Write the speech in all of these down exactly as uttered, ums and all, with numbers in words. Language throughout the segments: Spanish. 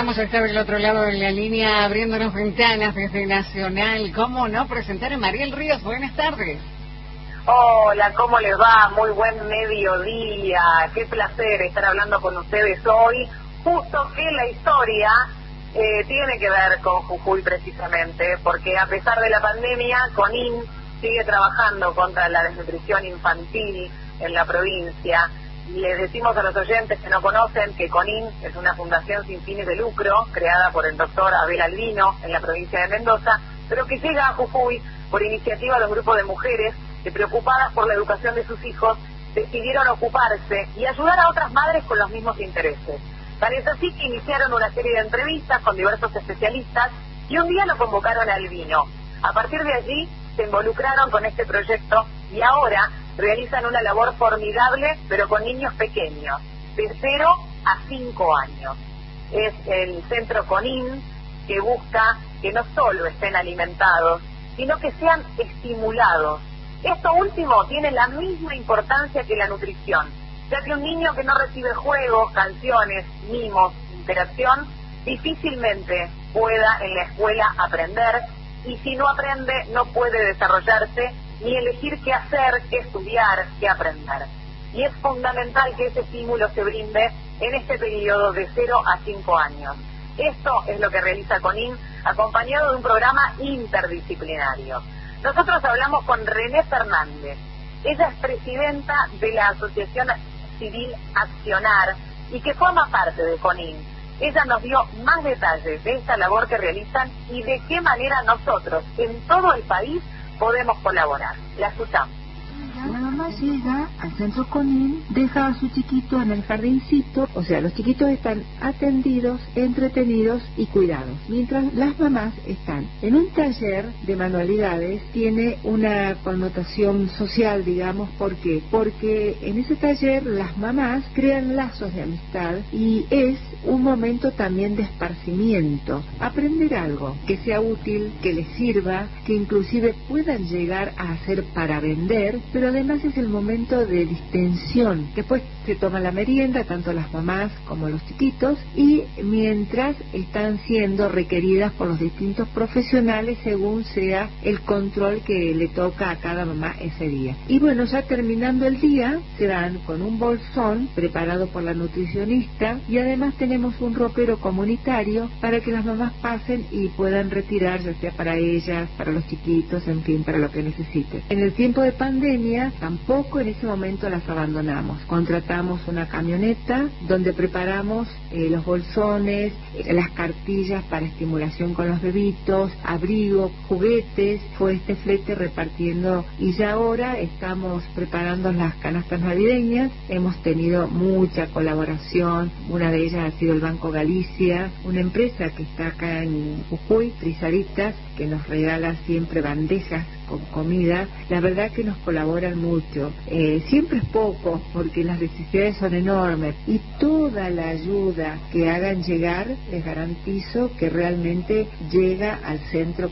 vamos a estar del otro lado de la línea abriéndonos ventanas desde Nacional. ¿Cómo no presentar a Mariel Ríos? Buenas tardes. Hola, ¿cómo les va? Muy buen mediodía. Qué placer estar hablando con ustedes hoy. Justo que la historia eh, tiene que ver con Jujuy precisamente, porque a pesar de la pandemia, CONIN sigue trabajando contra la desnutrición infantil en la provincia. Les decimos a los oyentes que no conocen que CONIN es una fundación sin fines de lucro creada por el doctor Abel Albino en la provincia de Mendoza, pero que llega a Jujuy por iniciativa de un grupo de mujeres que, preocupadas por la educación de sus hijos, decidieron ocuparse y ayudar a otras madres con los mismos intereses. Tal es así que iniciaron una serie de entrevistas con diversos especialistas y un día lo convocaron a Albino. A partir de allí se involucraron con este proyecto y ahora realizan una labor formidable, pero con niños pequeños, de cero a cinco años. Es el centro CONIN que busca que no solo estén alimentados, sino que sean estimulados. Esto último tiene la misma importancia que la nutrición, ya que un niño que no recibe juegos, canciones, mimos, interacción, difícilmente pueda en la escuela aprender, y si no aprende no puede desarrollarse ni elegir qué hacer, qué estudiar, qué aprender. Y es fundamental que ese estímulo se brinde en este periodo de cero a cinco años. Esto es lo que realiza CONIN, acompañado de un programa interdisciplinario. Nosotros hablamos con René Fernández. Ella es presidenta de la Asociación Civil Accionar y que forma parte de CONIN. Ella nos dio más detalles de esta labor que realizan y de qué manera nosotros, en todo el país, podemos colaborar. La escuchamos. La mamá llega al centro CONIN, deja a su chiquito en el jardincito, o sea, los chiquitos están atendidos, entretenidos y cuidados, mientras las mamás están en un taller de manualidades. Tiene una connotación social, digamos. ¿Por qué? Porque en ese taller las mamás crean lazos de amistad y es un momento también de esparcimiento, aprender algo que sea útil, que les sirva, que inclusive puedan llegar a hacer para vender, pero además es el momento de distensión. Después se toma la merienda, tanto las mamás como los chiquitos, y mientras están siendo requeridas por los distintos profesionales según sea el control que le toca a cada mamá ese día. Y bueno, ya terminando el día, se dan con un bolsón preparado por la nutricionista y además tenemos un ropero comunitario para que las mamás pasen y puedan retirar, ya sea para ellas, para los chiquitos, en fin, para lo que necesiten. En el tiempo de pandemia, tampoco en ese momento las abandonamos. Contratamos una camioneta donde preparamos eh, los bolsones, eh, las cartillas para estimulación con los bebitos, abrigo, juguetes. Fue este flete repartiendo y ya ahora estamos preparando las canastas navideñas. Hemos tenido mucha colaboración. Una de ellas ha sido el Banco Galicia, una empresa que está acá en Jujuy, Trizaritas, que nos regala siempre bandejas con comida. La verdad que nos colaboran mucho. Eh, siempre es poco porque las necesidades son enormes y toda la ayuda que hagan llegar, les garantizo que realmente llega al centro.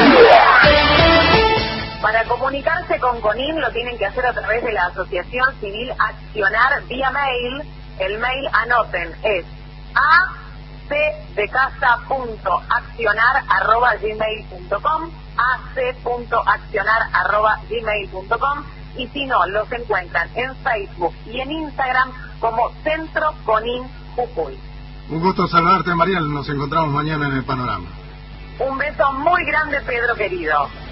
Para comunicarse con CONIN lo tienen que hacer a través de la Asociación Civil Accionar vía mail. El mail, anoten, es a c de casa punto accionar arroba gmail punto com, a c punto accionar arroba gmail punto com, y si no, los encuentran en Facebook y en Instagram como Centro CONIN Jujuy. Un gusto saludarte, Mariel. Nos encontramos mañana en el panorama. Un beso muy grande, Pedro querido.